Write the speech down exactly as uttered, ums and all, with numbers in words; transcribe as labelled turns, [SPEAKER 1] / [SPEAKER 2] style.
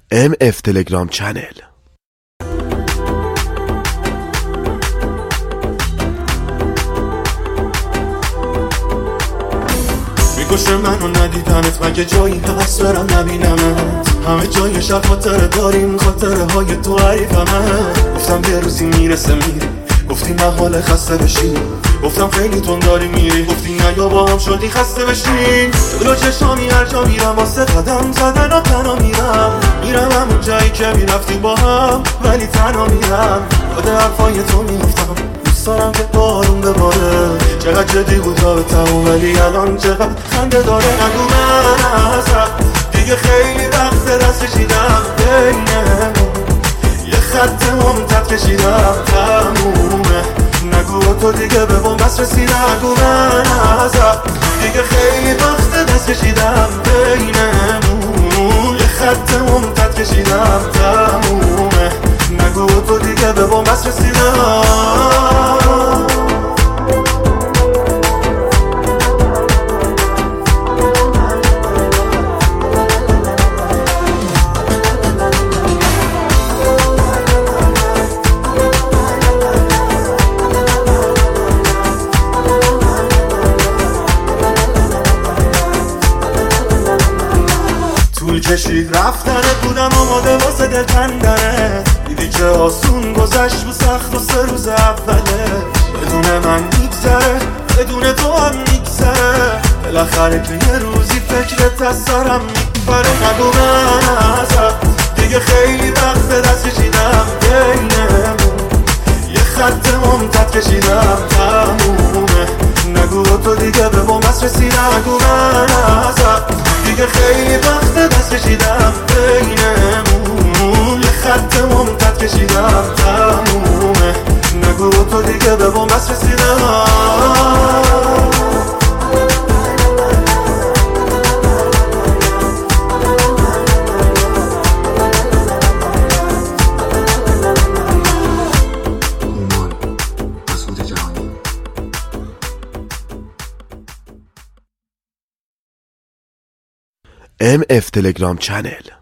[SPEAKER 1] ام اف تلگرام چنل.
[SPEAKER 2] میکشه منو ندیدمت، مگه جایی هست برم نبینمت؟ همه جای شب خاطره داریم، خاطره های تو حریفمه. گفتم یه روزی میرسه میری، گفتی محاله خسته بشی. گفتم خیلی تون داری میری، گفتی نه یا با هم شدی خسته بشین. جلو چشامی هر جا میرم واسه قدم زدن و تنها میرم. میرم همون جایی که میرفتی با هم، ولی تنها میرم. یاد حرفای تو میفتم، دوست دارم که بارون بباره. چقدر جدی بود تا تموم، ولی الان چقدر خنده داره. نگو من ازم دیگه خیلی وقت دست کشیدم، بینمون یه خط ممتد کشیدم تمومه. نگو تو دیگه به بوم بس رسیدم. نگو من ازم دیگه خیلی وقت دست کشیدم، بینمون یه خط ممتد کشیدم تمومه. نگو تو دیگه به بوم بس رسیدم. طول کشید رفتنت، بودم آماده واسه دل کندنه. دیدی که آسون گذشت و سخت و سه روز اوله. بدون من میگذره، بدون تو هم میگذره. بالاخره که یه روزی فکرت از سرم میپره. نگو من ازم دیگه خیلی وقت دست کشیدم، بینمون یه خط ممتد کشیدم تمومه. نگو تو دیگه به بوم بس رسیدم. نگو من ازم دیگه خیلی وقت دست کشیدم، بینمون یه خط ممتد کشیدم تمومه. نگو تو دیگه به بوم بس رسیدم.
[SPEAKER 1] ام اف تلگرام چنل.